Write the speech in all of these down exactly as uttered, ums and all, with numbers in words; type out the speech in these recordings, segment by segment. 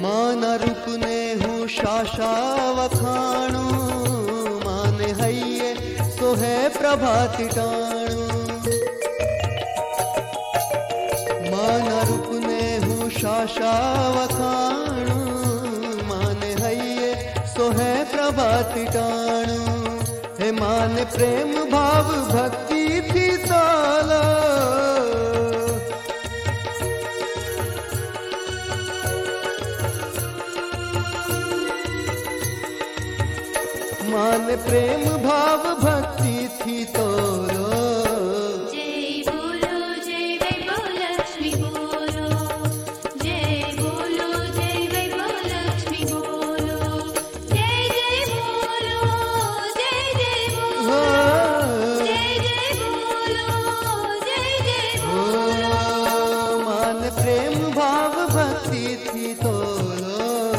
मान रूपने हूँ शाशा वखाणु, मान हइये सो है प्रभात टाणु। मान रूपने हूँ शाशा वखाणु, मान हइये सो है प्रभात टाणु। हे मान प्रेम भाव भक्ति थी ताला, मान प्रेम भाव भक्ति थी तोरो। जय बोलो जय वैभव लक्ष्मी बोलो, जय बोलो जय वैभव लक्ष्मी बोलो, जय जय बोलो जय जय बोलो, जय जय बोलो जय जय बोलो। मान प्रेम भाव भक्ति थी तोरो।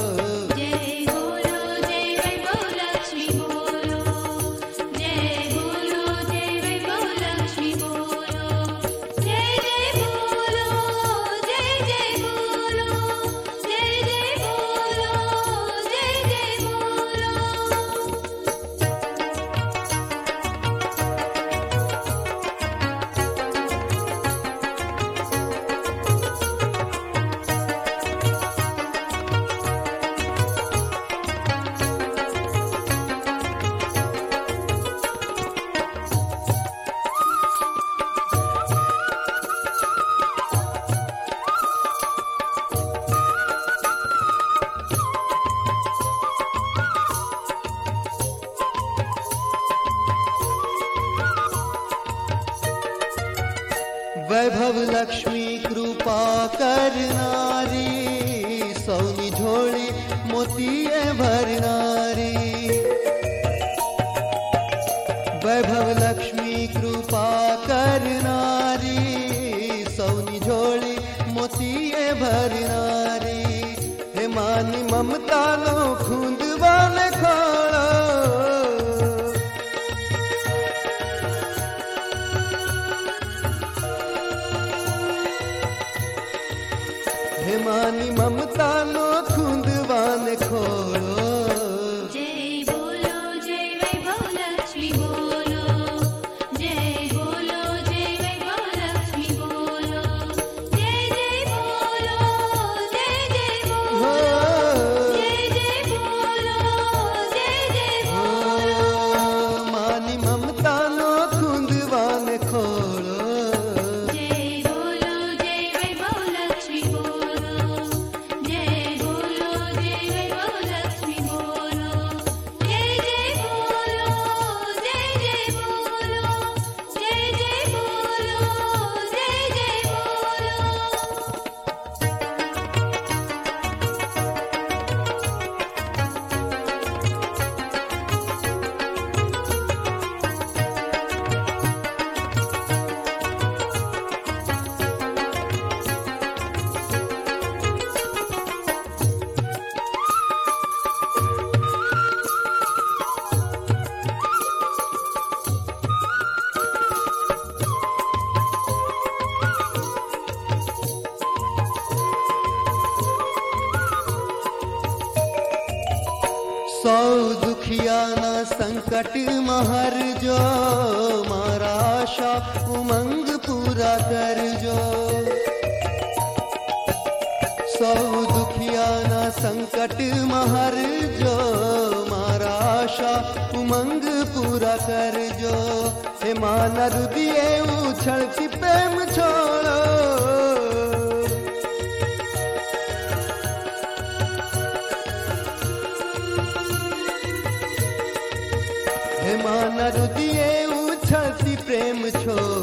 वैभव लक्ष्मी कृपा करनारी, सौनी झोली मोतिये भरनारी। वैभव लक्ष्मी कृपा करनारी, सौनी झोली मोतिये भरनारी। हे मानी ममता नो खूंदवान खाड़ा, हे मानी ममता नो खूंदवान खोड़ो। जय बोलो जय वैभव लक्ष्मी बोलो, जय बोलो जय वैभव लक्ष्मी बोलो, जय जय बोलो जय जय बोलो, जय जय बोलो जय जय बोलो। मानी ममता नो खूंदवान खोड़ो। सौ दुखिया ना संकट महर जो, मारा आशा उमंग पूरा कर जो। सौ दुखिया ना संकट महर जो, मारा आशा उमंग पूरा कर जो। हे मान रुदिए उछल की प्रेम छोड़ो, हे मान रुदिए उछलती प्रेम छोड़ो।